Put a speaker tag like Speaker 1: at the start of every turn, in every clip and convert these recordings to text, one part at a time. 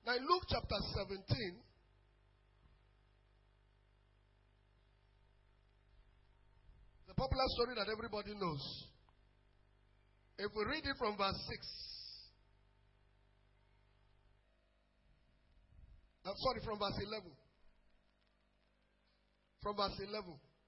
Speaker 1: Now in Luke chapter 17, the popular story that everybody knows. If we read it from verse 6. From verse 11. From verse 11.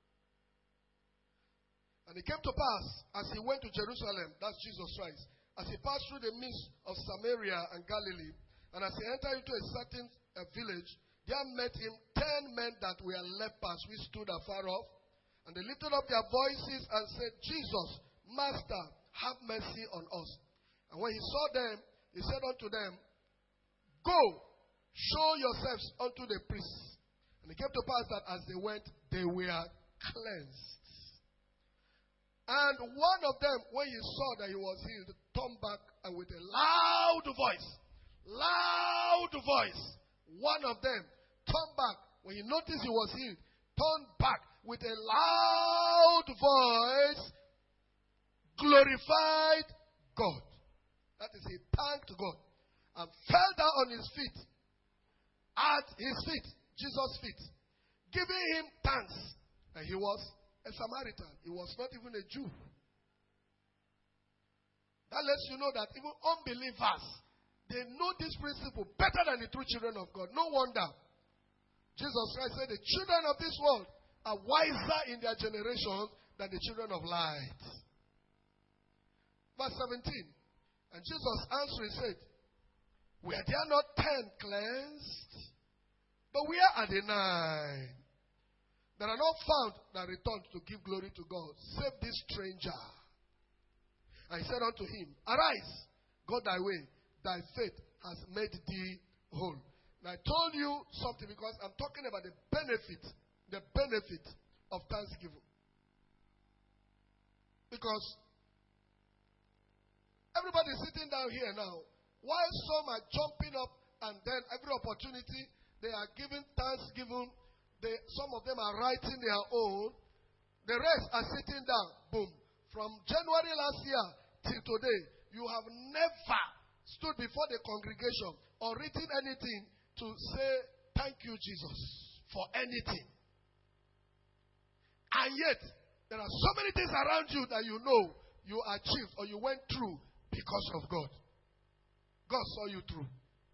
Speaker 1: And it came to pass, as he went to Jerusalem, that's Jesus Christ, as he passed through the midst of Samaria and Galilee, and as he entered into a certain village, there met him 10 men that were lepers, which stood afar off. And they lifted up their voices and said, Jesus, Master, have mercy on us. And when he saw them, he said unto them, Go, show yourselves unto the priests. And it came to pass that as they went, they were cleansed. And one of them, when he saw that he was healed, turned back and with a loud voice, one of them turned back. When he noticed he was healed, turned back with a loud voice, glorified God. That is, he thanked God and fell down on his feet, at his feet, Jesus' feet, giving him thanks. And he was a Samaritan. He was not even a Jew. That lets you know that even unbelievers, they know this principle better than the true children of God. No wonder Jesus Christ said the children of this world are wiser in their generation than the children of light. Verse 17. And Jesus answered, he said, Were there not 10 cleansed? But where are the 9? That are not found that returned to give glory to God, save this stranger. And he said unto him, Arise, go thy way, thy faith has made thee whole. And I told you something because I'm talking about the benefit of thanksgiving. Because everybody is sitting down here now, while some are jumping up and then every opportunity they are giving thanksgiving. Some of them are writing their own. The rest are sitting down. Boom. From January last year till today, you have never stood before the congregation or written anything to say, Thank you, Jesus, for anything. And yet, there are so many things around you that you know you achieved or you went through because of God. God saw you through.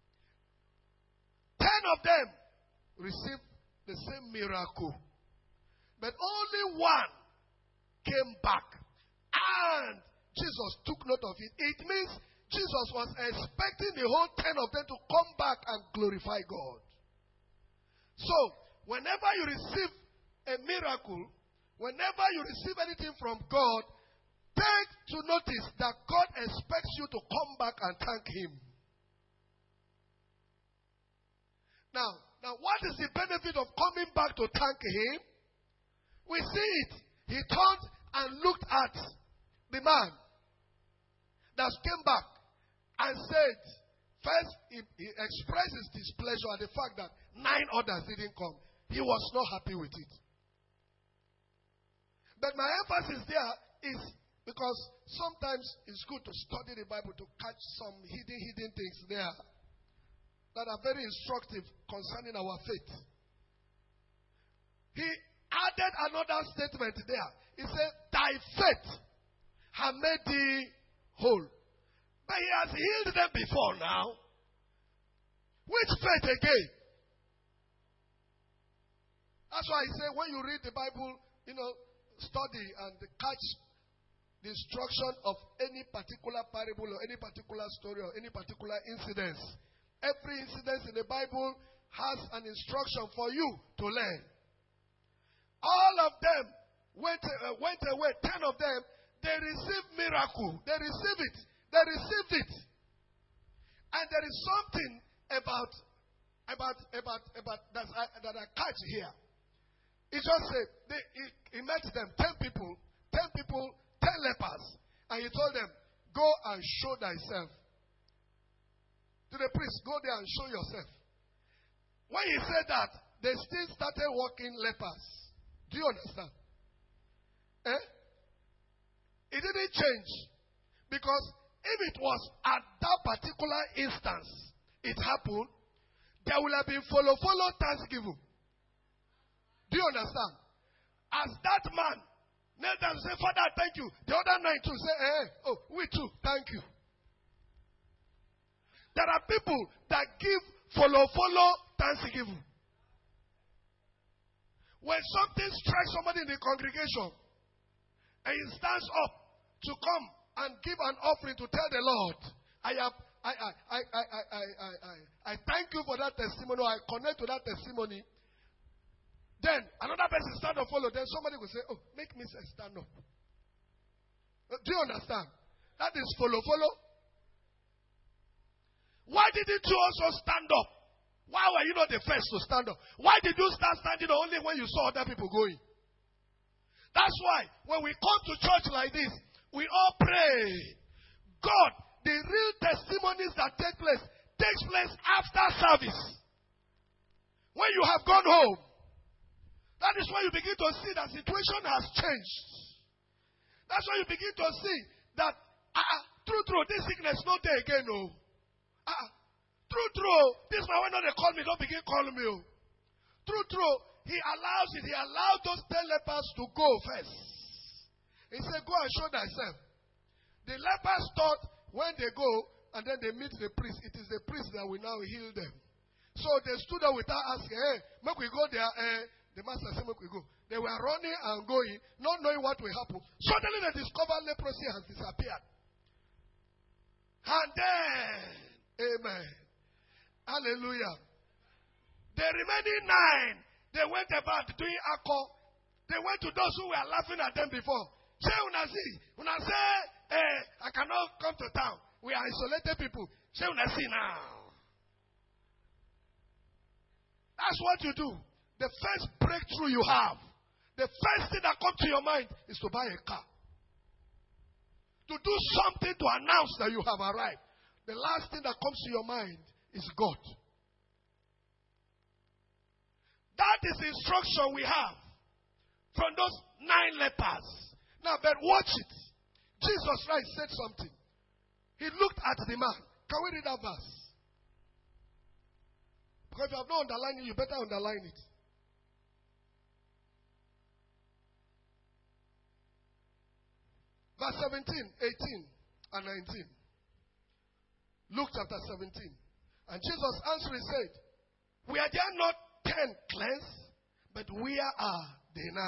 Speaker 1: 10 of them received the same miracle. But only one came back. And Jesus took note of it. It means Jesus was expecting the whole 10 of them to come back and glorify God. So, whenever you receive a miracle, whenever you receive anything from God, take to notice that God expects you to come back and thank Him. Now, what is the benefit of coming back to thank Him? We see it. He turned and looked at the man that came back and said, first, he expressed his displeasure at the fact that 9 others didn't come. He was not happy with it. But my emphasis there is because sometimes it's good to study the Bible to catch some hidden things there that are very instructive concerning our faith. He added another statement there. He said, Thy faith has made thee whole. But he has healed them before now. Which faith again? That's why I say when you read the Bible, study and catch the instruction of any particular parable or any particular story or any particular incident. Every incident in the Bible has an instruction for you to learn. All of them went away. 10 of them, they received miracle. They received it. They received it. And there is something about that I catch here. He just said, he met them, 10 people, 10 lepers. And he told them, go and show thyself. To the priest, go there and show yourself. When he said that, they still started walking lepers. Do you understand? It didn't change. Because if it was at that particular instance, it happened, there will have been follow thanksgiving. Do you understand? As that man knelt down and say, Father, thank you. The other 9 too say, we too, thank you. There are people that give follow thanksgiving. When something strikes somebody in the congregation, and he stands up to come and give an offering to tell the Lord, I thank you for that testimony. I connect to that testimony. Then another person stand up, follow. Then somebody will say, make me stand up. Do you understand? That is follow. Why didn't you also stand up? Why were you not the first to stand up? Why did you start standing only when you saw other people going? That's why when we come to church like this, we all pray. God, the real testimonies that takes place after service. When you have gone home, that is when you begin to see that situation has changed. That's when you begin to see that, true, this sickness not there again, no. True, this man when they call me, don't begin calling me. True, he allows it. He allowed those 10 lepers to go first. He said, go and show thyself. The lepers thought when they go and then they meet the priest, it is the priest that will now heal them. So they stood up without asking, make we go there. The master said, make we go. They were running and going, not knowing what will happen. Suddenly they discovered leprosy has disappeared. And then, amen. Hallelujah. The remaining 9, they went about doing alcohol. They went to those who were laughing at them before. Say, una say, I cannot come to town. We are isolated people. Say, una see now. That's what you do. The first breakthrough you have, the first thing that comes to your mind is to buy a car. To do something to announce that you have arrived. The last thing that comes to your mind is God. That is the instruction we have from those 9 lepers. Now, but watch it. Jesus Christ said something. He looked at the man. Can we read that verse? Because if you have not underlined it, you better underline it. Verse 17, 18, and 19. Luke chapter 17. And Jesus answering said, were there not 10 cleansed? But where are the 9?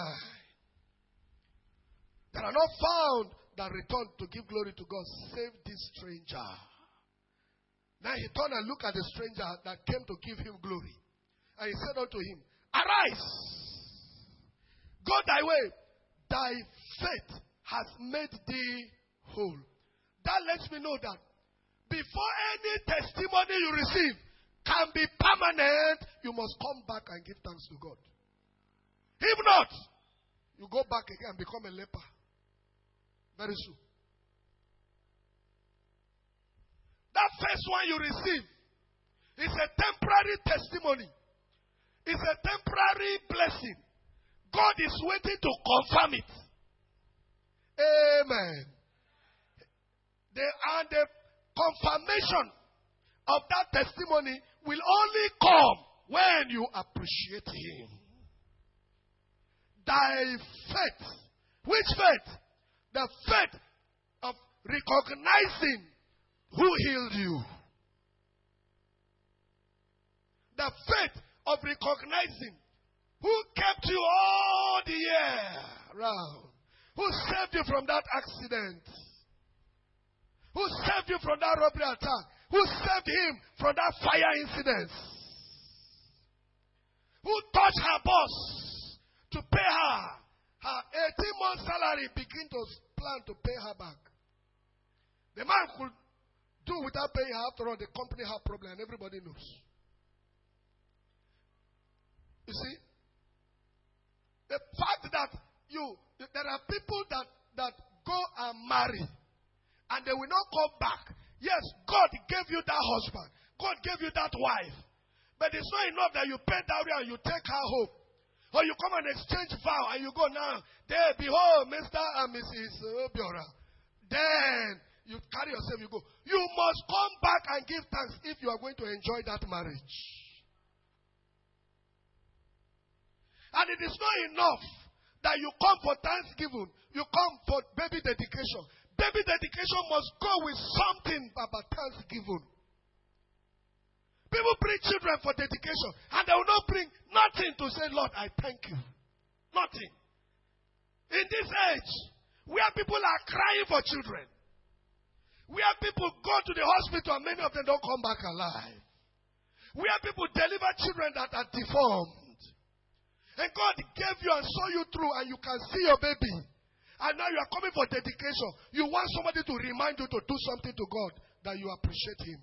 Speaker 1: That are not found that returned to give glory to God, save this stranger. Now he turned and looked at the stranger that came to give him glory. And he said unto him, arise, go thy way, thy faith has made thee whole. That lets me know that before any testimony you receive can be permanent, you must come back and give thanks to God. If not, you go back again and become a leper. Very soon. That first one you receive is a temporary testimony. It's a temporary blessing. God is waiting to confirm it. Amen. The confirmation of that testimony will only come when you appreciate Him. Thy faith. Which faith? The faith of recognizing who healed you. The faith of recognizing who kept you all the year round. Who saved you from that accident? Who saved you from that robbery attack? Who saved him from that fire incident? Who touched her boss to pay her 18-month salary, begin to plan to pay her back? The man could do without paying her. After all, the company had problem and everybody knows. You see? The fact that there are people that go and marry and they will not come back. Yes, God gave you that husband. God gave you that wife. But it's not enough that you pay dowry and you take her home. Or you come and exchange vow and you go now. There, behold, Mr. and Mrs. Obiora. Then you carry yourself, you go. You must come back and give thanks if you are going to enjoy that marriage. And it is not enough that you come for Thanksgiving, you come for baby dedication. Baby dedication must go with something about Thanksgiving. People bring children for dedication, and they will not bring nothing to say, Lord, I thank you. Nothing. In this age, where people are crying for children, where people go to the hospital and many of them don't come back alive, where people deliver children that are deformed, and God gave you and saw you through, and you can see your baby. And now you are coming for dedication. You want somebody to remind you to do something to God that you appreciate Him.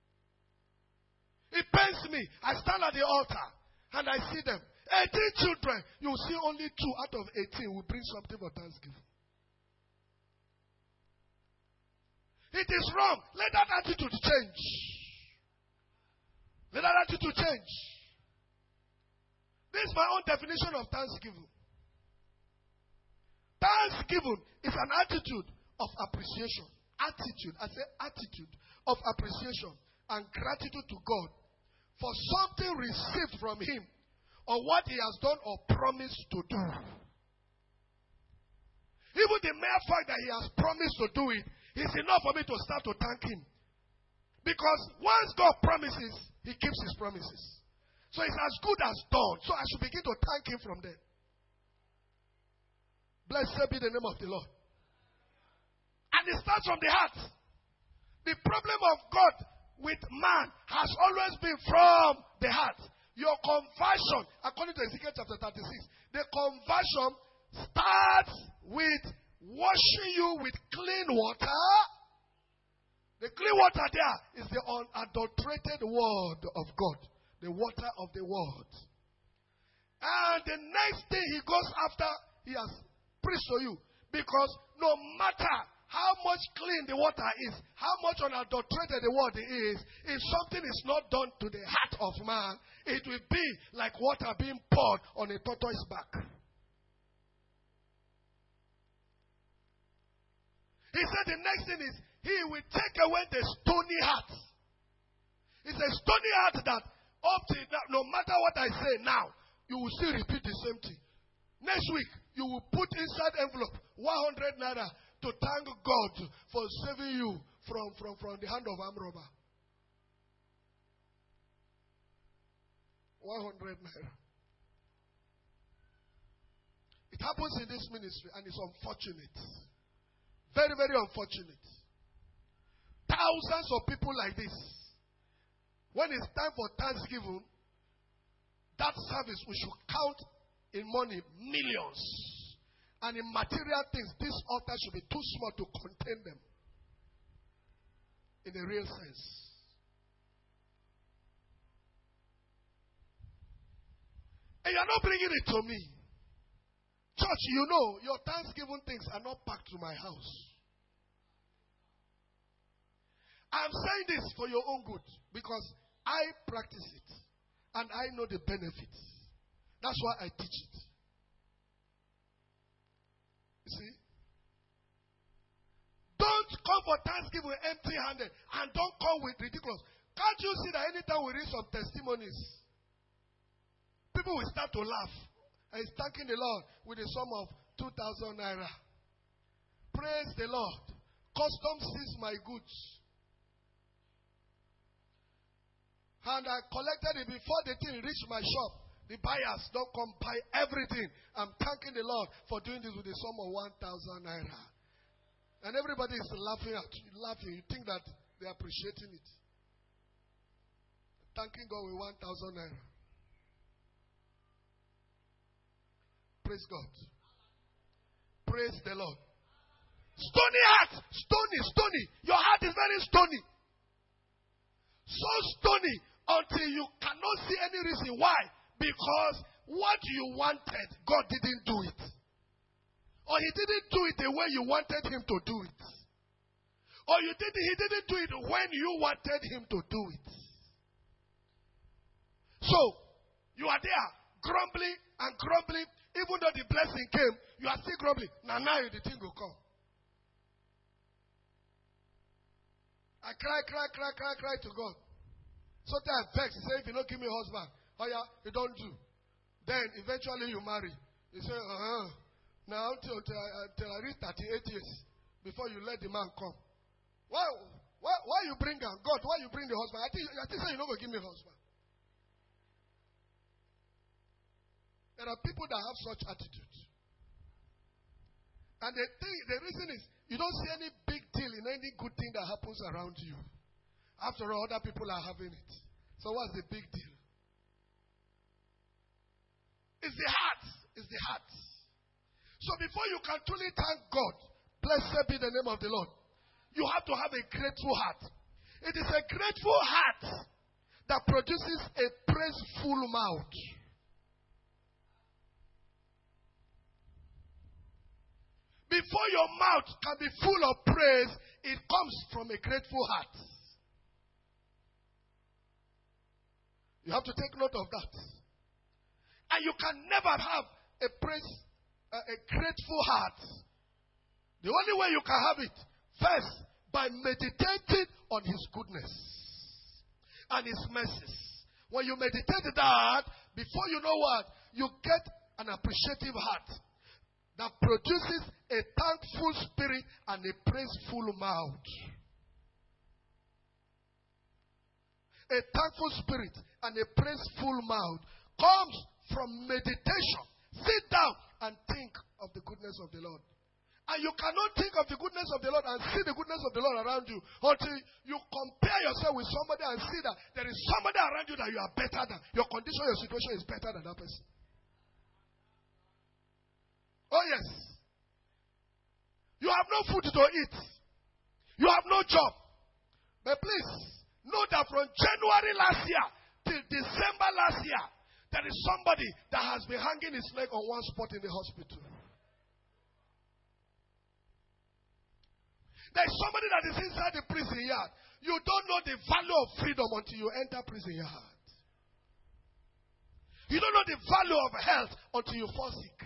Speaker 1: It pains me. I stand at the altar and I see them. 18 children. You see only 2 out of 18 will bring something for Thanksgiving. It is wrong. Let that attitude change. Let that attitude change. This is my own definition of Thanksgiving. Thanksgiving is an attitude of appreciation. Attitude. I say attitude of appreciation and gratitude to God for something received from Him or what He has done or promised to do. Even the mere fact that He has promised to do it is enough for me to start to thank Him. Because once God promises, He keeps His promises. So it's as good as done. So I should begin to thank Him from there. Blessed be the name of the Lord. And it starts from the heart. The problem of God with man has always been from the heart. Your conversion, according to Ezekiel chapter 36, the conversion starts with washing you with clean water. The clean water there is the unadulterated word of God. The water of the word. And the next thing he goes after, he has preached to you. Because no matter how much clean the water is, how much unadulterated the word is, if something is not done to the heart of man, it will be like water being poured on a tortoise back. He said the next thing is, he will take away the stony heart. It's a stony heart that up to now, no matter what I say now, you will still repeat the same thing. Next week, you will put inside envelope 100 naira to thank God for saving you from the hand of armed robber. 100 naira. It happens in this ministry and it's unfortunate. Very, very unfortunate. Thousands of people like this. When it's time for Thanksgiving, that service we should count in money millions. And in material things, this altar should be too small to contain them. In a real sense. And you're not bringing it to me. Church, you know, your Thanksgiving things are not packed to my house. I'm saying this for your own good because I practice it and I know the benefits. That's why I teach it. You see? Don't come for Thanksgiving empty-handed and don't come with ridiculous. Can't you see that anytime we read some testimonies, people will start to laugh and he's thanking the Lord with a sum of 2,000 naira. Praise the Lord. Customs seized my goods. And I collected it before the thing reached my shop. The buyers don't come buy everything. I'm thanking the Lord for doing this with a sum of 1,000 naira. And everybody is laughing at you. Laughing. You think that they're appreciating it. Thanking God with 1,000 naira. Praise God. Praise the Lord. Stony heart. Stony. Your heart is very stony. So stony until you cannot see any reason why. Because what you wanted, God didn't do it. Or He didn't do it the way you wanted Him to do it. Or He didn't do it when you wanted Him to do it. So, you are there grumbling and grumbling. Even though the blessing came, you are still grumbling. Now the thing will come. I cry to God. Sometimes I vex. He said, if you don't give me a husband, oh yeah, you don't do. Then eventually you marry. You say, now till I reach 38 years before you let the man come. Why you bring him? God, why you bring the husband? I think you're not going to give me a husband. There are people that have such attitude. And the reason is, you don't see any big deal in any good thing that happens around you. After all, other people are having it. So what's the big deal? It's the heart. It's the heart. So before you can truly thank God, blessed be the name of the Lord, you have to have a grateful heart. It is a grateful heart that produces a praiseful mouth. Before your mouth can be full of praise, it comes from a grateful heart. You have to take note of that. And you can never have a grateful heart. The only way you can have it, first, by meditating on His goodness and His mercies. When you meditate that, before you know what, you get an appreciative heart that produces a thankful spirit and a praiseful mouth. A thankful spirit and a praiseful mouth comes from meditation. Sit down and think of the goodness of the Lord. And you cannot think of the goodness of the Lord and see the goodness of the Lord around you until you compare yourself with somebody and see that there is somebody around you that you are better than. Your condition, your situation is better than that person. Oh yes. You have no food to eat. You have no job. But please, know that from January last year till December last year, there is somebody that has been hanging his leg on one spot in the hospital. There is somebody that is inside the prison yard. You don't know the value of freedom until you enter prison yard. You don't know the value of health until you fall sick.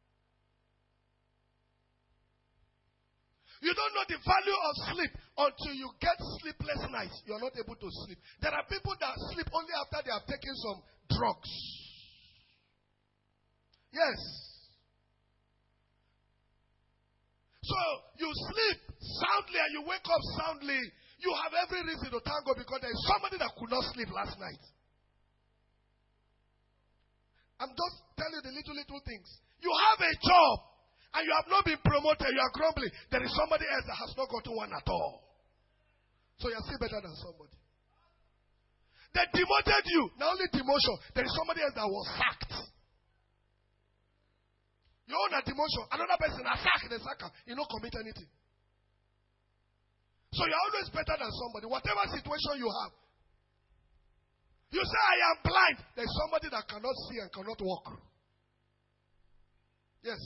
Speaker 1: You don't know the value of sleep until you get sleepless nights. You are not able to sleep. There are people that sleep only after they have taken some drugs. Yes. So you sleep soundly and you wake up soundly. You have every reason to thank God because there is somebody that could not sleep last night. I'm just telling you the little things. You have a job. And you have not been promoted, you are grumbling. There is somebody else that has not gotten one at all. So you are still better than somebody. They demoted you. Not only demotion, there is somebody else that was sacked. You own a demotion, another person has sacked the sacker. You don't commit anything. So you are always better than somebody. Whatever situation you have. You say, I am blind. There is somebody that cannot see and cannot walk. Yes.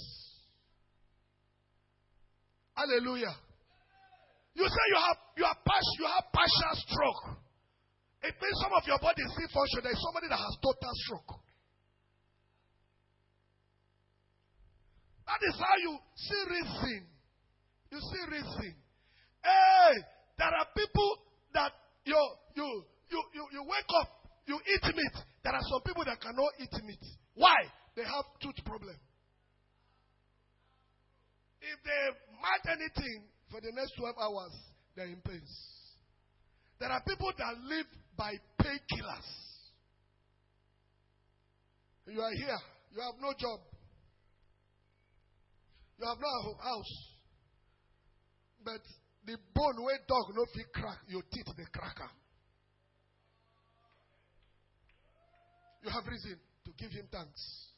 Speaker 1: Hallelujah. You say you have partial stroke. It means some of your body is still functioning. There is somebody that has total stroke. That is how you see reason. You see reason. Hey, there are people that you wake up, you eat meat. There are some people that cannot eat meat. Why? They have tooth problem. If they match anything for the next 12 hours, they're in pain. There are people that live by painkillers. You are here. You have no job. You have no house. But the bone where dog no fit crack, your teeth they cracker. You have reason to give Him thanks.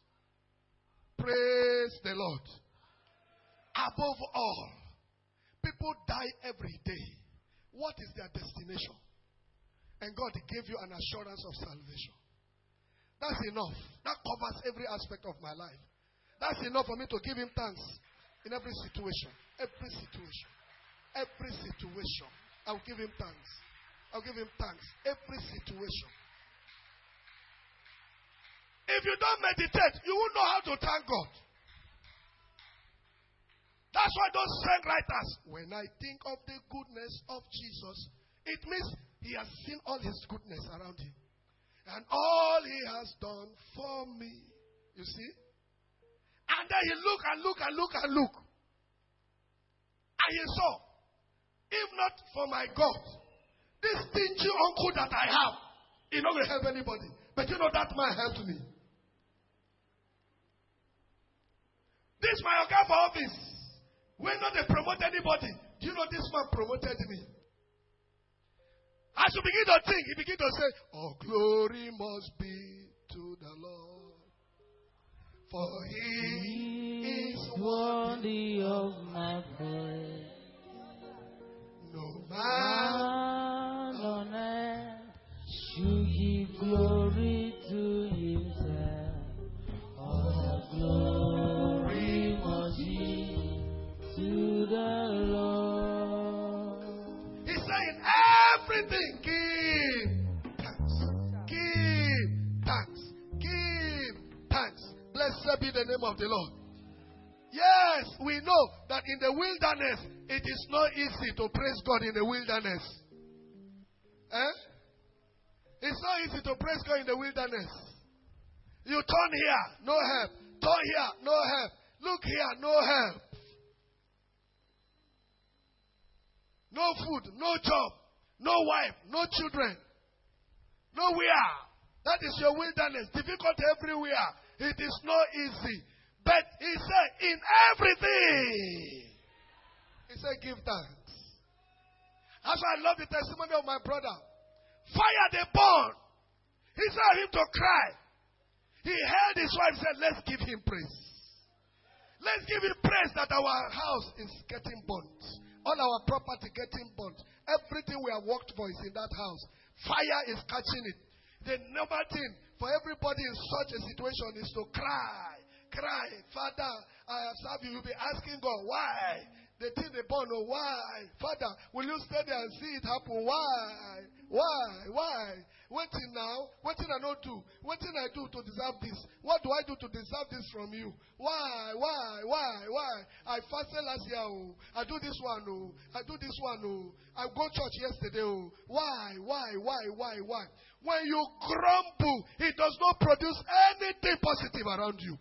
Speaker 1: Praise the Lord. Above all, people die every day. What is their destination? And God gave you an assurance of salvation. That's enough. That covers every aspect of my life. That's enough for me to give Him thanks in every situation. Every situation. Every situation. I'll give Him thanks. I'll give Him thanks. Every situation. If you don't meditate, you won't know how to thank God. That's why those songwriters, when I think of the goodness of Jesus, it means he has seen all His goodness around him. And all He has done for me. You see? And then he looked and looked and looked and looked. And he saw, if not for my God, this stingy uncle that I have, he not will help anybody. But you know that man helped me. This my Oga for office. When not they promote anybody, do you know this man promoted me? As you begin to think, he begin to say, all glory must be to the Lord. For he is
Speaker 2: worthy of my praise.
Speaker 1: No man
Speaker 2: on earth should give glory to himself. All the glory must be to the Lord.
Speaker 1: He's saying everything. Give thanks. Give thanks. Give thanks. Blessed be the name of the Lord. Yes, we know that in the wilderness, it is not easy to praise God in the wilderness. It's not easy to praise God in the wilderness. You turn here, no help. Turn here, no help. Look here, no help. No food, no job, no wife, no children. Nowhere. That is your wilderness. Difficult everywhere. It is not easy. But he said, in everything, he said, give thanks. That's why I love the testimony of my brother. Fire they burn. He saw him to cry. He held his wife and said, let's give him praise. Let's give him praise that our house is getting burnt. All our property getting burnt. Everything we have worked for is in that house. Fire is catching it. The number thing for everybody in such a situation is to cry. Cry. Father, I have served you. You'll be asking God, why? They think they born, oh, why? Father, will you stay there and see it happen? Why? Why? Waiting now? Waiting I not do? Waiting I do to deserve this? What do I do to deserve this from you? Why? I fasted last year, oh. I do this one, oh. I do this one, oh. I go church yesterday, oh. Why? When you grumble, it does not produce anything positive around you.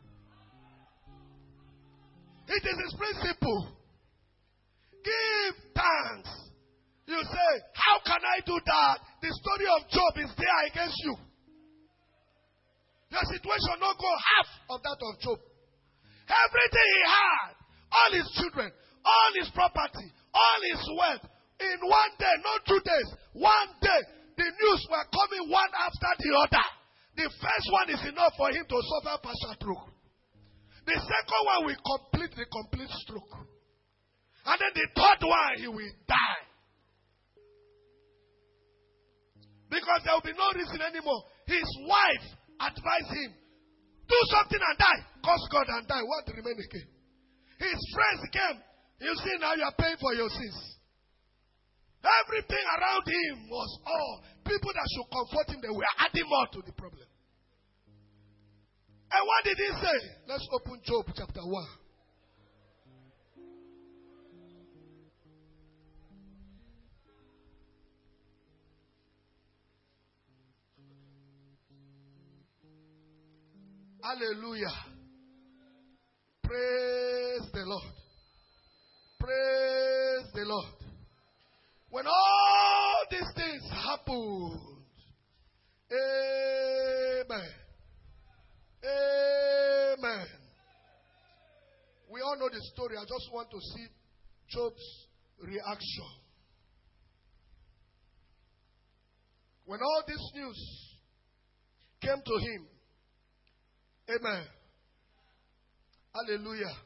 Speaker 1: It is his principle. Give thanks. You say, how can I do that? The story of Job is there against you. Your situation not go half of that of Job. Everything he had, all his children, all his property, all his wealth, in one day, not 2 days, one day, the news were coming one after the other. The first one is enough for him to suffer partial stroke. The second one will complete the complete stroke. And then the third one, he will die. Because there will be no reason anymore. His wife advised him, do something and die. Curse God and die. What remain again? His friends came. You see now you are paying for your sins. Everything around him was all. People that should comfort him, they were adding more to the problem. And what did he say? Let's open Job chapter 1. Hallelujah. Praise the Lord. Praise the Lord. When all these things happened, amen. Amen. We all know the story. I just want to see Job's reaction. When all this news came to him, amen. Hallelujah.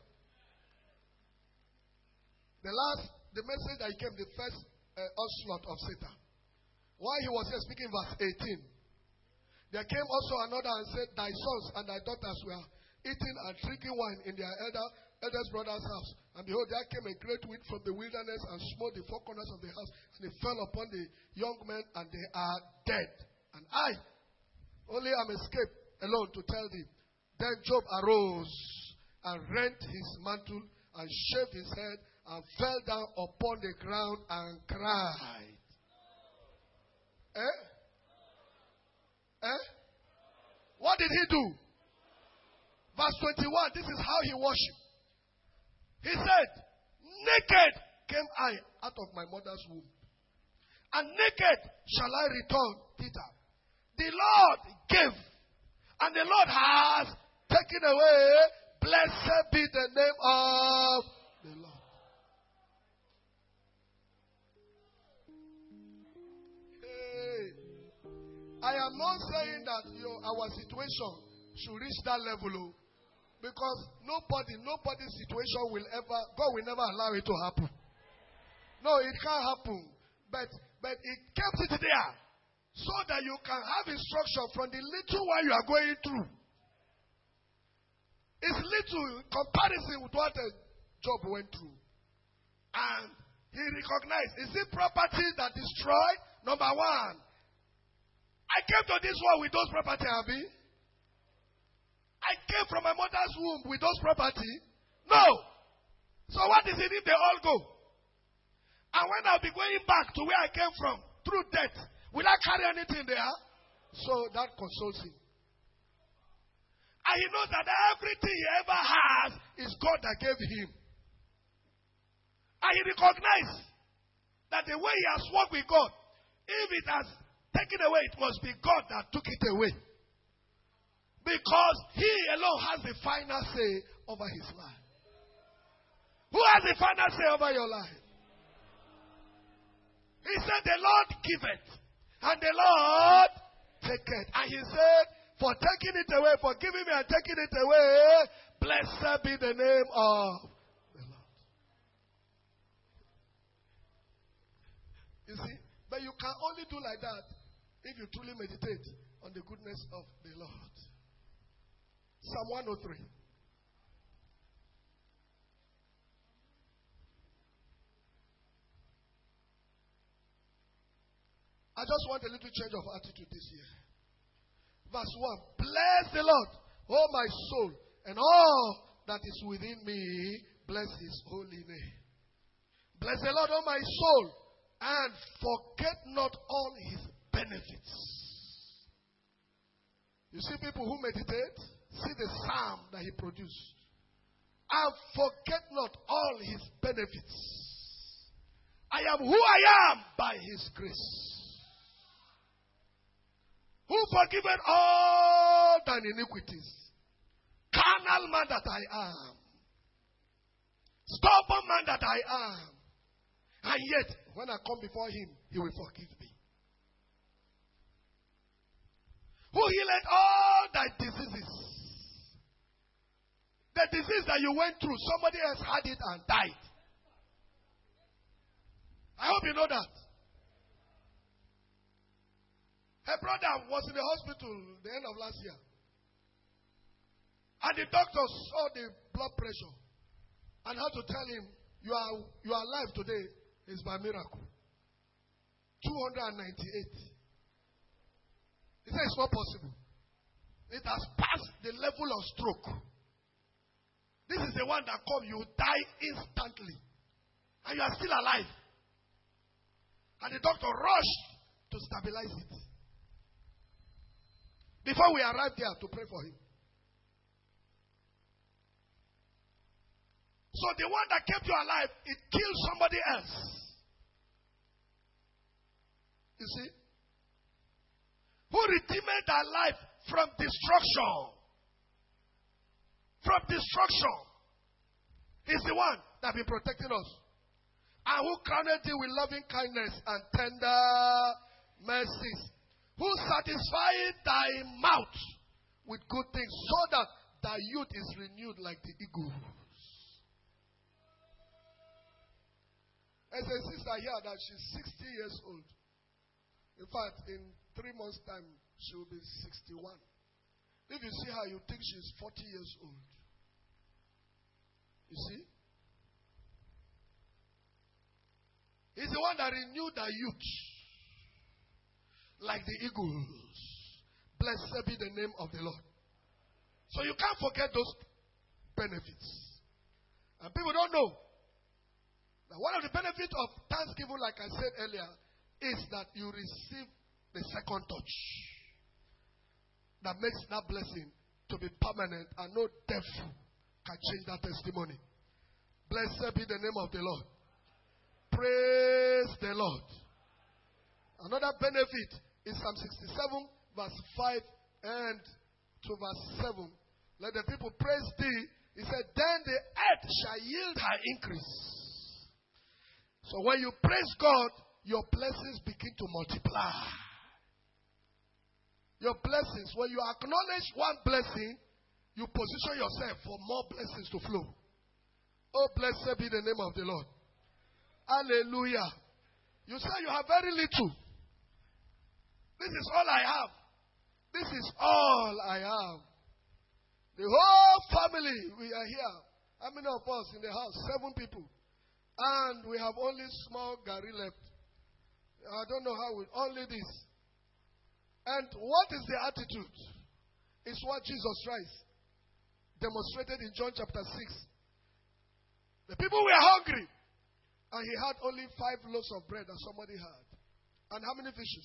Speaker 1: The message that came, the first onslaught of Satan. While he was here speaking verse 18, there came also another and said, thy sons and thy daughters were eating and drinking wine in their eldest brother's house. And behold, there came a great wind from the wilderness and smote the four corners of the house. And it fell upon the young men, and they are dead. And I only am escaped alone to tell thee. Then Job arose and rent his mantle and shaved his head and fell down upon the ground and cried. What did he do? Verse 21, this is how he worshiped. He said, naked came I out of my mother's womb, and naked shall I return thither. The Lord gave, and the Lord has taken away. Blessed be the name of the Lord. Hey, I am not saying that our situation should reach that level, because nobody's situation will ever, God will never allow it to happen. No, it can't happen. But it kept it there so that you can have instruction from the little one you are going through. It's little in comparison with what Job went through. And he recognized, is it property that destroyed? Number one, I came to this world with those property, Abi. I came from my mother's womb with those property. No. So what is it if they all go? And when I'll be going back to where I came from, through death, will I carry anything there? So that consoles him. And he knows that everything he ever has is God that gave him. And he recognizes that the way he has walked with God, if it has taken away, it must be God that took it away. Because he alone has the final say over his life. Who has the final say over your life? He said, the Lord giveth, and the Lord taketh. And he said, for taking it away, for giving me and taking it away, blessed be the name of the Lord. You see? But you can only do like that if you truly meditate on the goodness of the Lord. Psalm 103. I just want a little change of attitude this year. Verse 1. Bless the Lord, O my soul, and all that is within me, bless his holy name. Bless the Lord, O my soul, and forget not all his benefits. You see people who meditate, see the psalm that he produced. And forget not all his benefits. I am who I am by his grace. Who forgiveth all thine iniquities. Carnal man that I am. Stubborn man that I am. And yet, when I come before him, he will forgive me. Who healed all thy diseases. The disease that you went through, somebody else had it and died. I hope you know that. Her brother was in the hospital the end of last year. And the doctors saw the blood pressure and had to tell him, you are alive today is by miracle. 298. He said it's not possible. It has passed the level of stroke. This is the one that comes, you die instantly. And you are still alive. And the doctor rushed to stabilize it. Before we arrived there to pray for him. So the one that kept you alive, it killed somebody else. You see? Who redeemed our life from destruction. From destruction. He's the one that has been protecting us. And who crowned you with loving kindness and tender mercies. Who satisfied thy mouth with good things, so that thy youth is renewed like the eagles. There's a sister here that she's 60 years old. In fact, in 3 months' time, she will be 61. If you see her, you think she's 40 years old. You see? He's the one that renewed thy youth. Like the eagles. Blessed be the name of the Lord. So you can't forget those benefits. And people don't know that one of the benefits of Thanksgiving, like I said earlier, is that you receive the second touch. That makes that blessing to be permanent, and no devil can change that testimony. Blessed be the name of the Lord. Praise the Lord. Another benefit is Psalm 67, verse 5 and to verse 7. Let the people praise thee. He said, then the earth shall yield her increase. So when you praise God, your blessings begin to multiply. Your blessings, when you acknowledge one blessing, you position yourself for more blessings to flow. Oh, blessed be the name of the Lord. Hallelujah. You say you have very little. This is all I have. This is all I have. The whole family, we are here. How many of us in the house? 7 people. And we have only small gari left. I don't know how only this. And what is the attitude? It's what Jesus Christ demonstrated in John chapter 6. The people were hungry. And he had only 5 loaves of bread that somebody had. And how many fishes?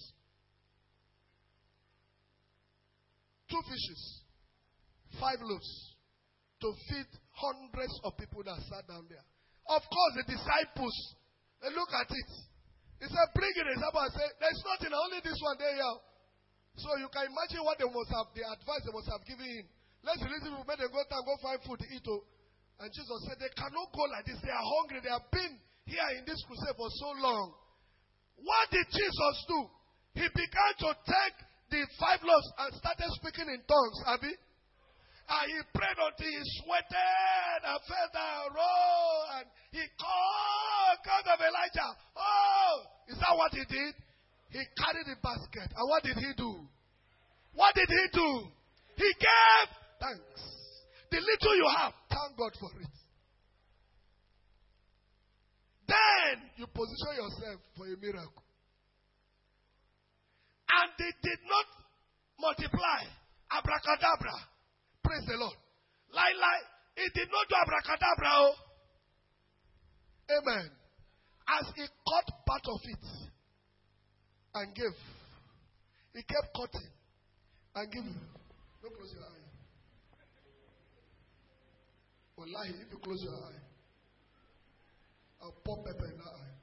Speaker 1: 2 fishes. 5 loaves. To feed hundreds of people that sat down there. Of course, the disciples, they look at it. He said, bring it. Somebody said, there's nothing, only this one there. So you can imagine what they must have, the advice they must have given him. Let's release people, make them go down, go find food to eat. And Jesus said, they cannot go like this. They are hungry. They have been here in this crusade for so long. What did Jesus do? He began to take the 5 loaves and started speaking in tongues, Abby. And he prayed until he sweated and fell down, and he called God of Elijah. Oh, is that what he did? He carried the basket. And what did he do? What did he do? He gave thanks. The little you have, thank God for it. Then you position yourself for a miracle. And they did not multiply. Abracadabra. Praise the Lord. He did not do abracadabra. Oh. Amen. As he cut part of it and gave, he kept cutting and giving. Don't close your eye. Wallahi, if you close your eye, I'll pour pepper in that eye.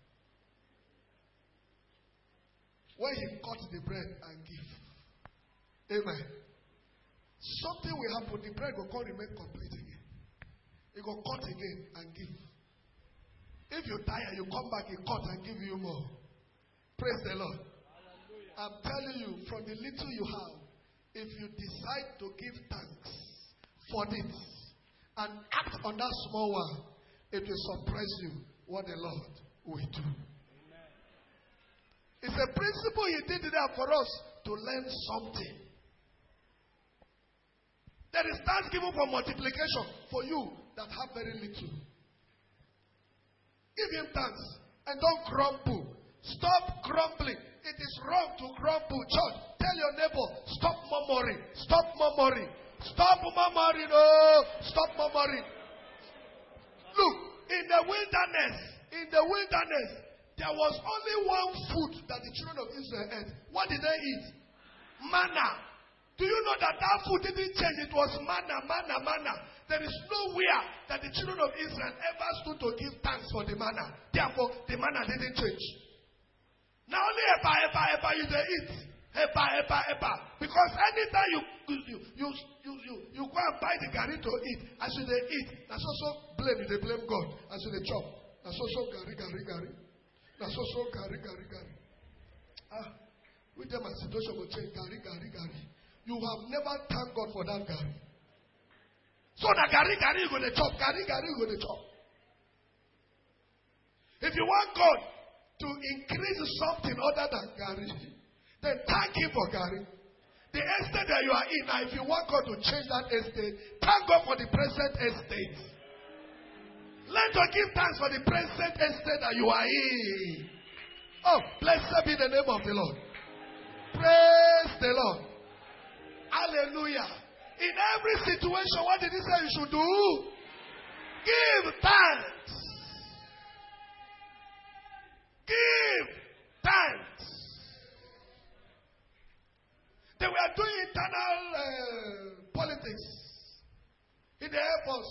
Speaker 1: When he cut the bread and give. Amen. Something will happen. The bread will come remain complete again. It will cut again and give. If you tire, you come back, he cut and give you more. Praise the Lord. Hallelujah. I'm telling you, from the little you have, if you decide to give thanks for it and act on that small one, it will surprise you what the Lord will do. Amen. It's a principle he did there for us to learn something. There is thanksgiving for multiplication for you that have very little. Give him thanks and don't grumble. Stop grumbling. It is wrong to grumble. Church, tell your neighbor, stop murmuring. Stop murmuring. Stop murmuring. Oh, stop murmuring. Look, in the wilderness, there was only one food that the children of Israel ate. What did they eat? Manna. Do you know that food didn't change? It was manna. There is nowhere that the children of Israel ever stood to give thanks for the manna. Therefore, the manna didn't change. Now only eba you they eat. Eba. Because anytime you go and buy the gari to eat, as you they eat, that's also blame. They blame God. As you they chop. That's also gari. That's also gari. With them, my situation will change. Gari. You have never thanked God for that gari. So that gari you're going to chop. Gari you're going to chop. If you want God to increase something other than gari, then thank him for gari. The estate that you are in now, if you want God to change that estate, thank God for the present estate. Learn to give thanks for the present estate that you are in. Oh, blessed be the name of the Lord. Praise the Lord. Hallelujah. In every situation, what did he say you should do? Give thanks. Give thanks. They were doing internal politics. us.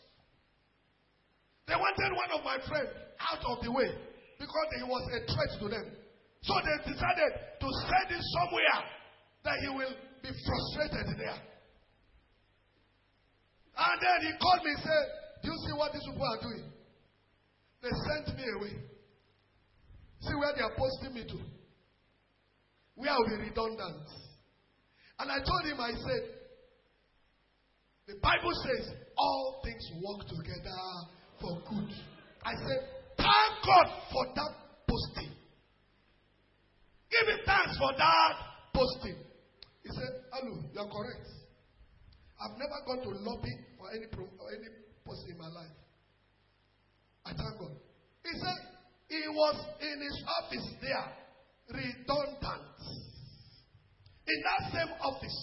Speaker 1: They wanted one of my friends out of the way because he was a threat to them. So they decided to send him somewhere that he will be frustrated there. And then he called me and said, do you see what these people are doing? They sent me away. See where they are posting me to. Where I will be redundant. And I told him, I said, the Bible says all things work together for good. I said, thank God for that posting. Give him thanks for that posting. He said, hello, you are correct. I've never gone to lobby for any post in my life. I thank God. He said he was in his office there, redundant. In that same office.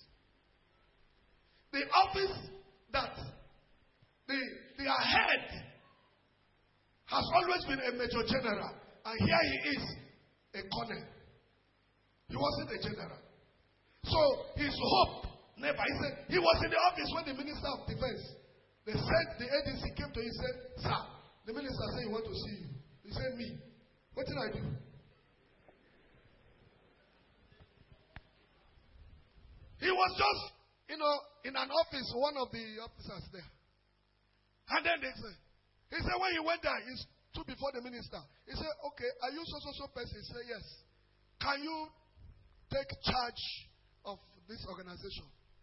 Speaker 1: The office that their head has always been a major general. And here he is, a colonel. He wasn't a general. So his hope never. He said he was in the office when the Minister of Defense, they said the agency came to him and said, sir, the minister said he want to see you. He said, me. What did I do? He was just, in an office, one of the officers there. And then they said, he said when he went there, he stood before the minister. He said, okay, are you so person? He said, yes. Can you take charge of this organization?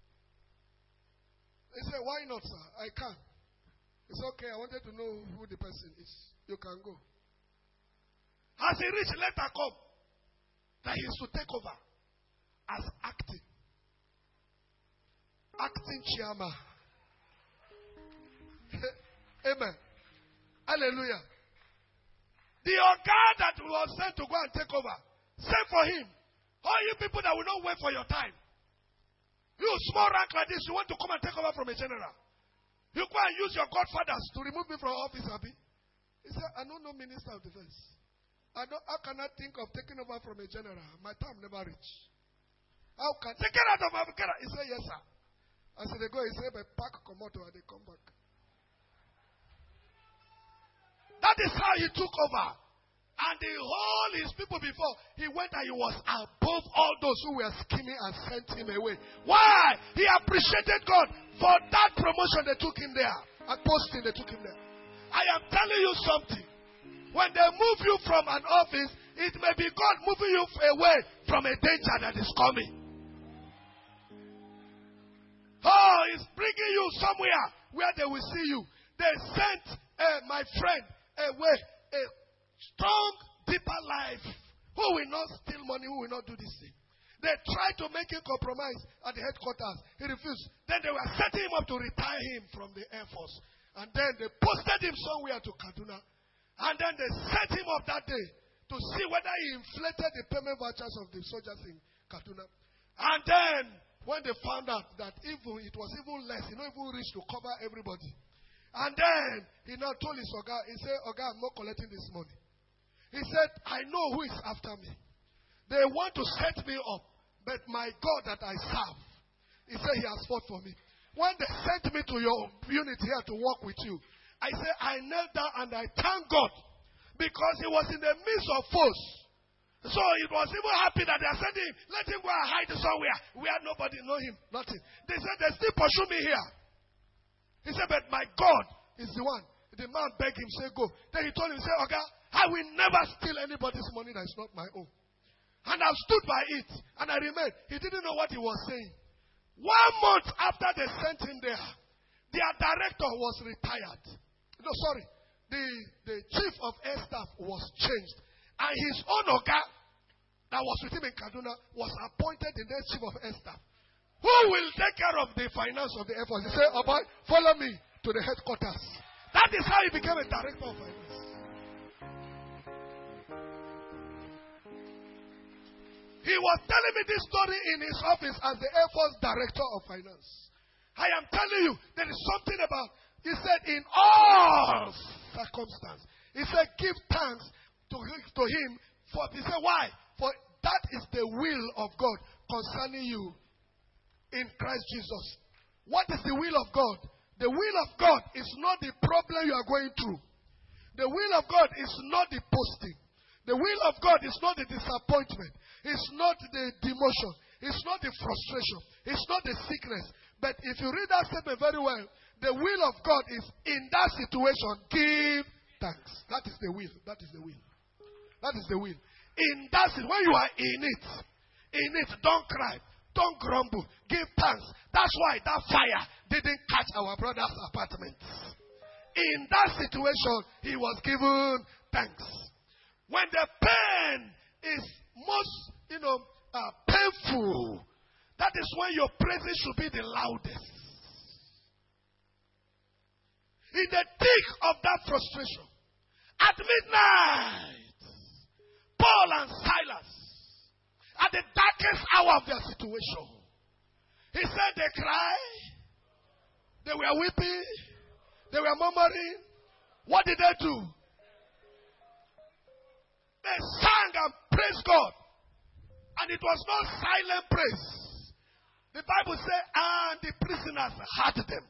Speaker 1: He said, why not, sir? I can. He said, okay, I wanted to know who the person is. You can go. As he reached, letter come that he is to take over as acting chairman. Amen. Hallelujah. The Oga that was sent to go and take over, say for him, all you people that will not wait for your time. You small rank like this, you want to come and take over from a general. You go and use your godfathers to remove me from office, Abi. He said, I don't know Minister of Defense. How can I think of taking over from a general? My time never reach. How can take it out of my general? He said, yes, sir. As they go, he said, but pack come out and they come back. That is how he took over. And the whole his people before, he went and he was above all those who were scheming and sent him away. Why? He appreciated God for that promotion they took him there. And posting they took him there. I am telling you something. When they move you from an office, it may be God moving you away from a danger that is coming. Oh, he's bringing you somewhere where they will see you. They sent my friend away a strong, deeper life. Who will not steal money? Who will not do this thing? They tried to make him compromise at the headquarters. He refused. Then they were setting him up to retire him from the Air Force. And then they posted him somewhere to Kaduna. And then they set him up that day to see whether he inflated the payment vouchers of the soldiers in Kaduna. And then when they found out that it was even less, he not even reached to cover everybody. And then he now told his Oga, he said, Oga, I'm not collecting this money. He said, I know who is after me. They want to set me up, but my God that I serve, he said he has fought for me. When they sent me to your unit here to work with you, I said, I knelt down and I thank God because he was in the midst of foes. So it was even happy that they are sending him. Let him go and hide somewhere where nobody know him. Nothing. They said, they still pursue me here. He said, but my God is the one. The man begged him, say, go. Then he told him, say, okay, I will never steal anybody's money that is not my own. And I've stood by it. And I remained. He didn't know what he was saying. 1 month after they sent him there, their director was retired. No, sorry. The chief of air staff was changed. And his own Oga that was with him in Kaduna was appointed the next chief of air staff. Who will take care of the finance of the Air Force? He said, oh boy, follow me to the headquarters. That is how he became a director of finance. He was telling me this story in his office as the Air Force director of finance. I am telling you, there is something about, he said, in all circumstances. He said, give thanks to him. He said, why? For that is the will of God concerning you in Christ Jesus. What is the will of God? The will of God is not the problem you are going through. The will of God is not the posting. The will of God is not the disappointment. It's not the demotion. It's not the frustration. It's not the sickness. But if you read that statement very well, the will of God is in that situation, give thanks. That is the will. That is the will. That is the will. In that situation, when you are in it, don't cry. Don't grumble. Give thanks. That's why that fire didn't catch our brother's apartment. In that situation, he was given thanks. When the pain is most, painful, that is when your praises should be the loudest. In the thick of that frustration, at midnight, Paul and Silas, at the darkest hour of their situation, he said they cried, they were weeping, they were murmuring. What did they do? They sang and praised God. And it was not silent praise. The Bible says, and the prisoners heard them.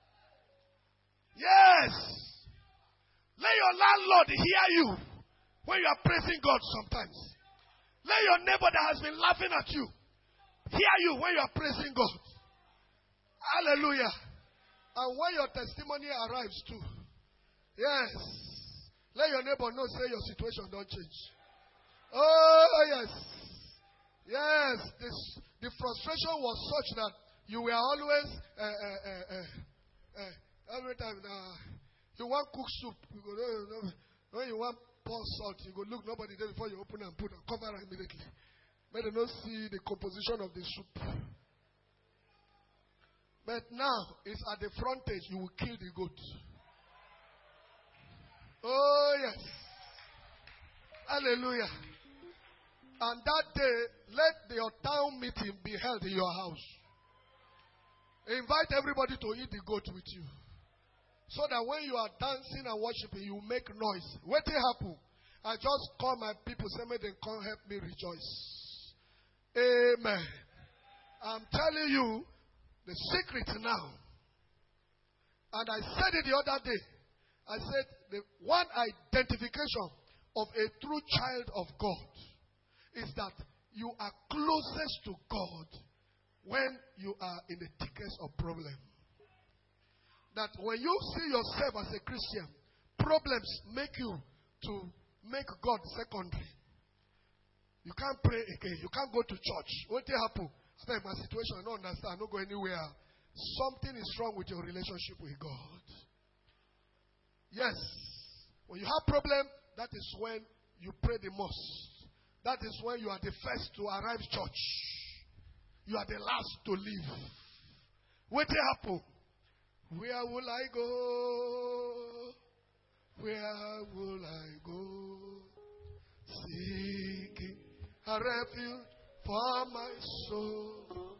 Speaker 1: Yes. Let your landlord hear you when you are praising God sometimes. Let your neighbor that has been laughing at you hear you when you are praising God. Hallelujah. And when your testimony arrives too. Yes. Let your neighbor know, say your situation don't change. Oh, yes. Yes. The frustration was such that you were always, every time, you want cook soup. You go, no. When you want pour salt, you go look nobody there before you open and put and cover immediately. May they not see the composition of the soup. But now, it's at the frontage, you will kill the goat. Oh, yes. Hallelujah. And that day, let your town meeting be held in your house. Invite everybody to eat the goat with you. So that when you are dancing and worshiping, you make noise. What will happen? I just call my people, say, may they come help me rejoice. Amen. I'm telling you the secret now. And I said it the other day. I said the one identification of a true child of God is that you are closest to God when you are in the thickest of problem. That when you see yourself as a Christian, problems make you to make God secondary. You can't pray again. You can't go to church. What will happen? Say, my situation, I don't understand. I don't go anywhere. Something is wrong with your relationship with God. Yes. When you have problem, that is when you pray the most. That is when you are the first to arrive church. You are the last to leave. What will happen? Where will I go? Where will I go? Seeking a refuge for my soul.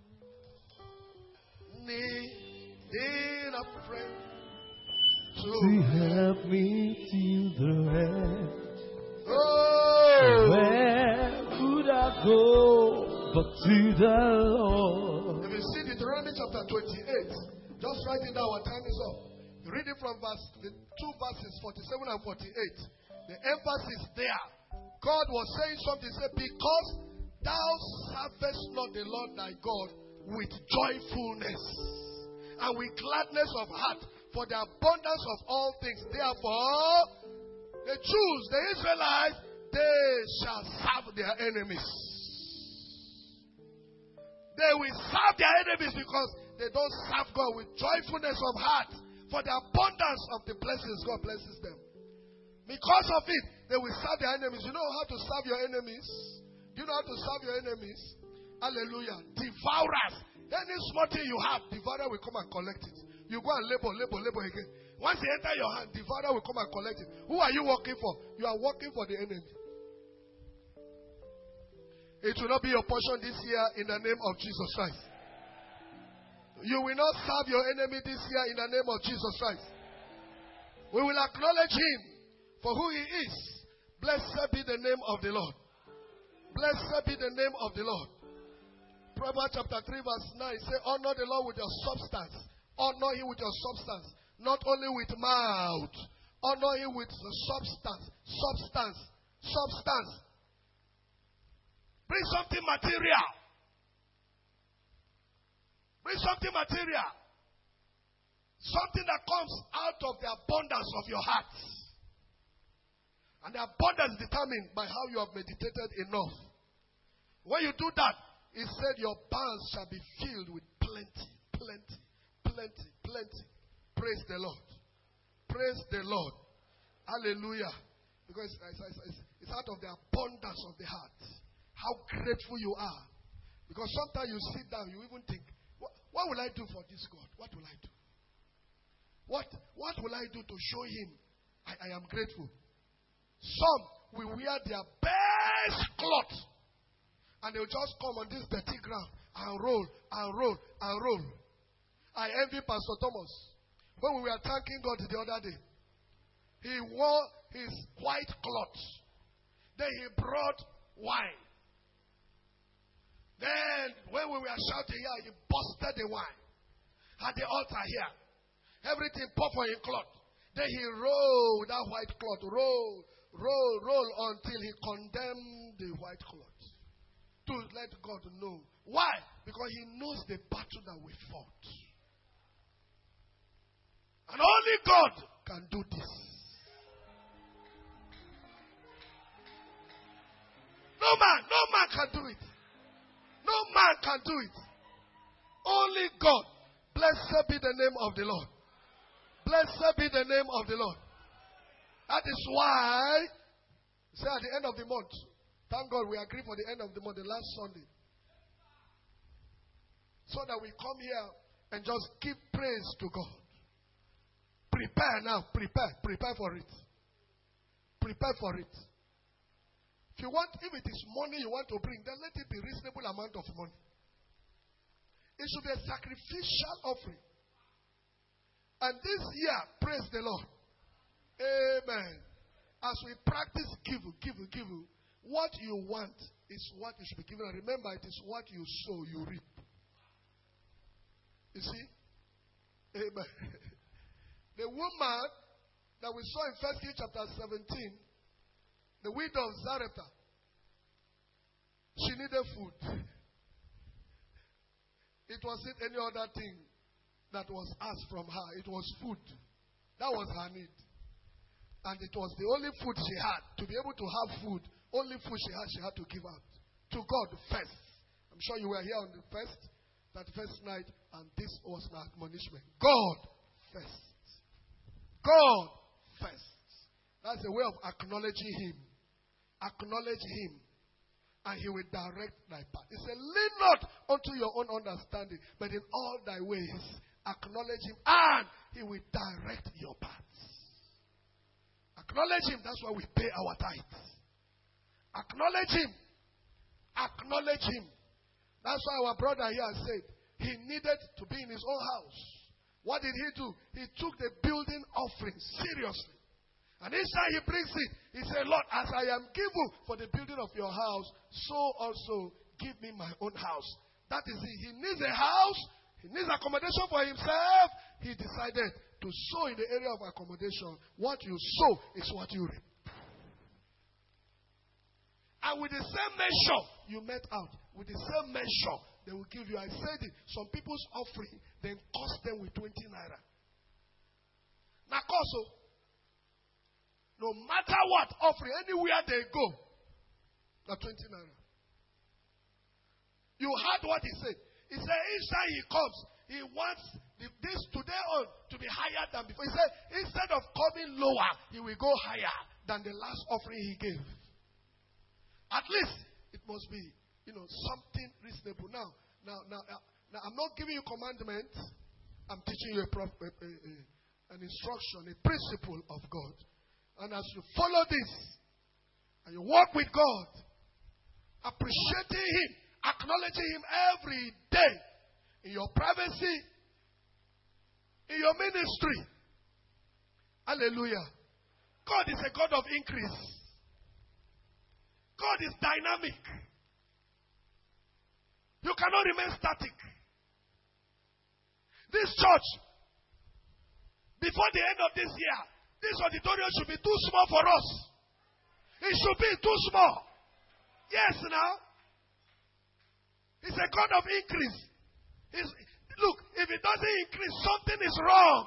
Speaker 1: Needing a friend
Speaker 2: to help me till the end.
Speaker 1: Oh,
Speaker 2: where would I go but to the Lord?
Speaker 1: If you see Deuteronomy chapter 28, just write it down. Our time is up. Read it from the two verses 47 and 48. The emphasis there. God was saying something. He said, because thou servest not the Lord thy God with joyfulness and with gladness of heart for the abundance of all things. Therefore, the Jews, the Israelites, they shall serve their enemies. They will serve their enemies because they don't serve God with joyfulness of heart for the abundance of the blessings God blesses them. Because of it, they will serve their enemies. You know how to serve your enemies? Do you know how to serve your enemies? Hallelujah. Devourers. Any small thing you have, devourer will come and collect it. You go and labor again. Once they enter your hand, devourer will come and collect it. Who are you working for? You are working for the enemy. It will not be your portion this year in the name of Jesus Christ. You will not serve your enemy this year in the name of Jesus Christ. We will acknowledge him for who he is. Blessed be the name of the Lord. Blessed be the name of the Lord. Proverbs chapter 3 verse 9 says, honor the Lord with your substance Honor him with your substance. Not only with mouth. Honor him with the substance. Substance. Substance. Bring something material. Bring something material. Something that comes out of the abundance of your heart. And the abundance is determined by how you have meditated enough. When you do that, he said your barns shall be filled with plenty, plenty, plenty, plenty. Praise the Lord. Praise the Lord. Hallelujah. Because it's out of the abundance of the heart. How grateful you are. Because sometimes you sit down, you even think, what will I do for this God? What will I do? What will I do to show him I am grateful? Some will wear their best clothes and they'll just come on this dirty ground and roll and roll and roll. I envy Pastor Thomas. When we were thanking God the other day, he wore his white clothes. Then he brought wine. Then when we were shouting here, he busted the wine. At the altar here. Everything pop on his cloth. Then he rolled that white cloth. Roll until he condemned the white cloth. To let God know. Why? Because he knows the battle that we fought. And only God can do this. No man can do it. No man can do it. Only God. Blessed be the name of the Lord. Blessed be the name of the Lord. That is why, say at the end of the month, thank God we agree for the end of the month, the last Sunday. So that we come here and just give praise to God. Prepare now. Prepare for it. Prepare for it. If it is money you want to bring, then let it be a reasonable amount of money. It should be a sacrificial offering. And this year, praise the Lord. Amen. As we practice give, what you want is what you should be given. And remember, it is what you sow, you reap. You see? Amen. The woman that we saw in 1 Kings chapter 17, the widow of Zarephath, she needed food. It wasn't any other thing that was asked from her. It was food. That was her need. And it was the only food she had. To be able to have food, only food she had to give out. To God first. I'm sure you were here on that first night, and this was my admonishment. God first. God first. That's a way of acknowledging him. Acknowledge him. And he will direct thy path. He said, lean not unto your own understanding, but in all thy ways acknowledge him, and he will direct your paths. Acknowledge him. That's why we pay our tithes. Acknowledge him. Acknowledge him. That's why our brother here said he needed to be in his own house. What did he do? He took the building offering seriously. And each time he brings it, he said, Lord, as I am given for the building of your house, so also give me my own house. That is it. He needs a house. He needs accommodation for himself. He decided to sow in the area of accommodation. What you sow is what you reap. And with the same measure you met out, with the same measure they will give you. I said it. Some people's offering then cost them with 20 naira. Now, also, no matter what offering, anywhere they go, the 20 naira. You heard what he said. He said each time he comes, he wants this today on to be higher than before. He said instead of coming lower, he will go higher than the last offering he gave. At least it must be, something reasonable. Now, I'm not giving you commandment. I'm teaching you an instruction, a principle of God. And as you follow this, and you walk with God, appreciating him, acknowledging him every day, in your privacy, in your ministry. Hallelujah. God is a God of increase. God is dynamic. You cannot remain static. This this church, before the end of this year, this auditorium should be too small for us. It should be too small. Yes, now. It's a God of increase. Look, if it doesn't increase, something is wrong.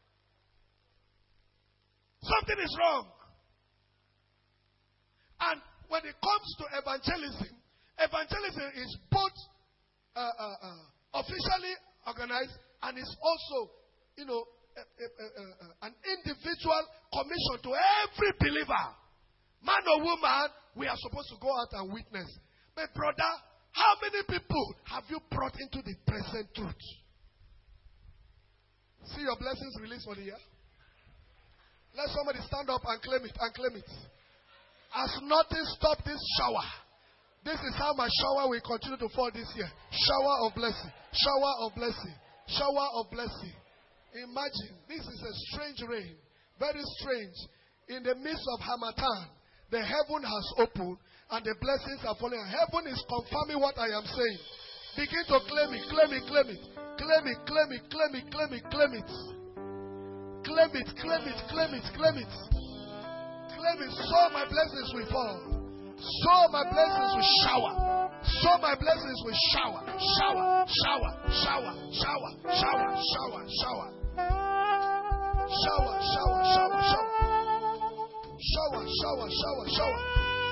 Speaker 1: Something is wrong. And when it comes to evangelism, evangelism is both officially organized and is also, an individual commission to every believer. Man or woman, we are supposed to go out and witness. But brother, how many people have you brought into the present truth? See your blessings released for the year? Let somebody stand up and claim it, and claim it. As nothing stopped this shower. This is how my shower will continue to fall this year. Shower of blessing. Shower of blessing. Shower of blessing. Imagine, this is a strange rain. Very strange. In the midst of Hamatan, the heaven has opened and the blessings are falling. Heaven is confirming what I am saying. Begin to claim it, claim it, claim it. Claim it, claim it, claim it, claim it, claim it. Claim it, claim it, claim it, claim it. Claim it. So my blessings will fall. So my blessings will shower. So my blessings will shower. Shower, shower, shower, shower, shower, shower, shower. Shower, shower, shower, shower. Shower, shower, shower, shower.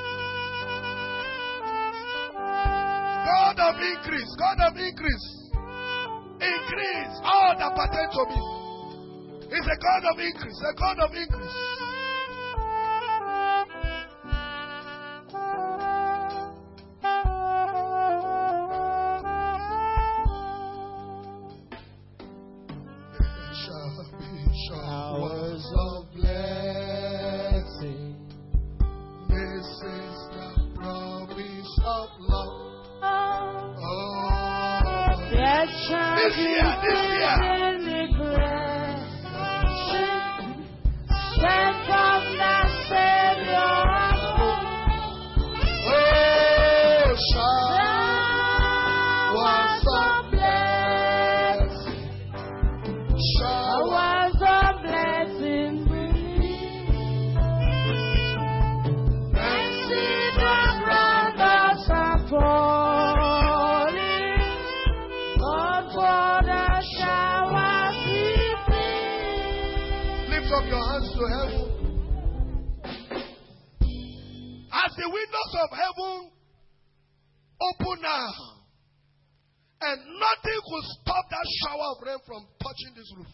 Speaker 1: God of increase, God of increase. Increase all that pertain to me. He's a God of increase, a God of increase.
Speaker 2: Showers of blessing.
Speaker 1: This is the promise of love. Oh, this year.
Speaker 2: Sent from the Savior.
Speaker 1: Oh, showers of blessing. Showers.
Speaker 2: Showers of blessing. And see the brothers are falling. God for the showers we bring.
Speaker 1: Lift up your hands to heaven. As the windows of heaven open now, and nothing could stop that shower of rain from touching this roof.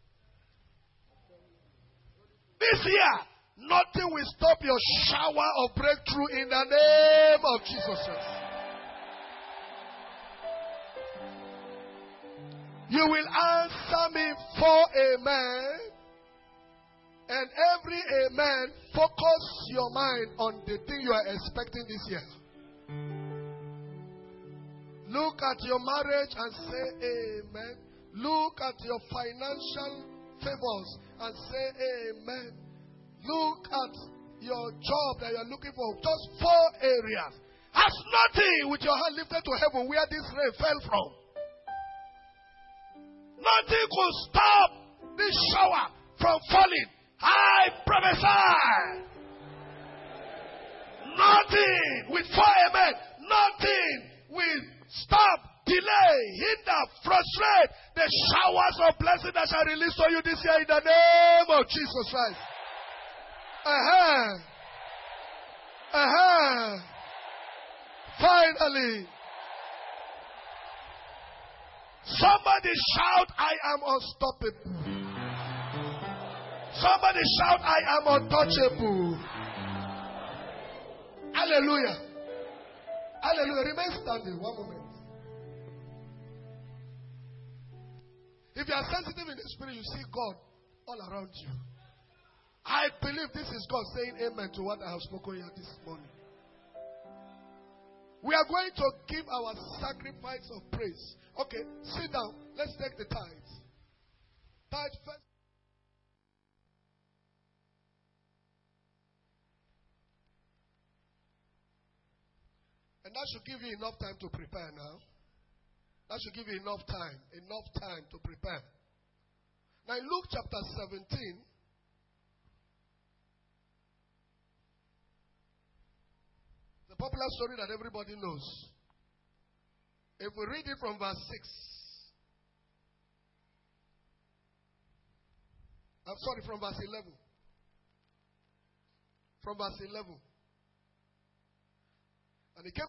Speaker 1: This year, nothing will stop your shower of breakthrough in the name of Jesus Christ. You will answer me for amen. And every amen, focus your mind on the thing you are expecting this year. Look at your marriage and say amen. Look at your financial favors and say amen. Look at your job that you are looking for. Just 4 areas. Has nothing with your hand lifted to heaven where this rain fell from. Nothing could stop this shower from falling. I prophesy. Nothing with 4 amen. Nothing will stop, delay, hinder, frustrate the showers of blessing that shall release to you this year in the name of Jesus Christ. Finally, somebody shout, I am unstoppable. Somebody shout, I am untouchable. Hallelujah. Hallelujah. Remain standing. One moment. If you are sensitive in the spirit, you see God all around you. I believe this is God saying amen to what I have spoken here this morning. We are going to give our sacrifice of praise. Okay, sit down. Let's take the tithes. Tithe first. And that should give you enough time to prepare now. That should give you enough time to prepare. Now in Luke chapter 17, the popular story that everybody knows. If we read it from verse 6, from verse 11. From verse 11. And it came